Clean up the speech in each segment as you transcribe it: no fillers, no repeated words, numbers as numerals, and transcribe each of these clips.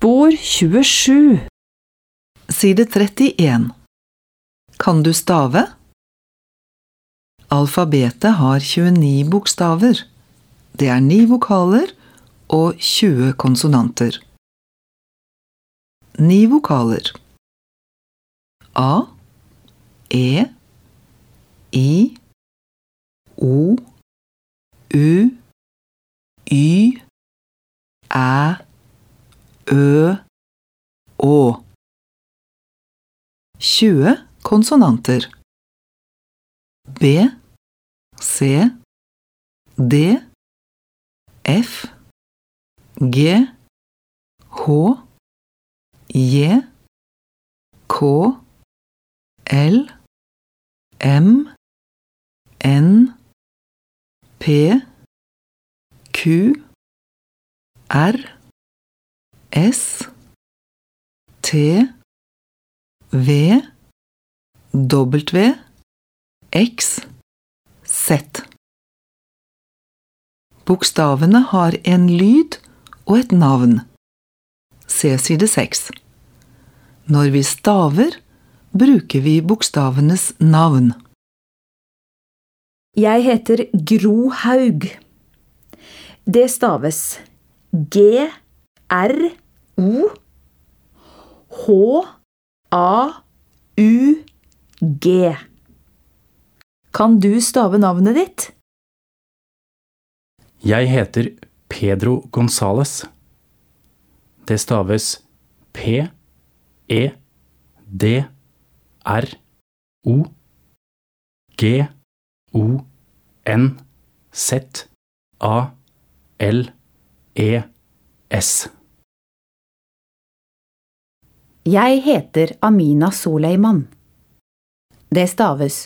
Spor 27. Side 31. Kan du stave? Alfabetet har 29 bokstaver. Det er 9 vokaler og 20 konsonanter. 9 vokaler. A, E, I, O, U, Y, Æ, Ø, Å. 20 konsonanter. B, C, D, F, G, H, J, K, L, M, N, P, Q, R, S, T, V, W, X, Z. Bokstavene har en lyd og et navn. Se side 6. Når vi staver, bruker vi bokstavenes navn. Jeg heter Gro Haug. Det staves G-R-O H-A-U-G. Kan du stave navnet ditt? Jeg heter Pedro González. Det staves P-E-D-R-O-G-O-N-Z-A-L-E-S. Jeg heter Amina Soleiman. Det staves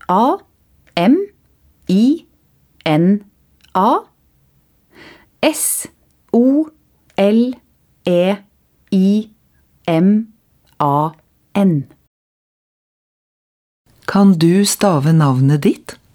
A-M-I-N-A S-O-L-E-I-M-A-N. Kan du stave navnet ditt?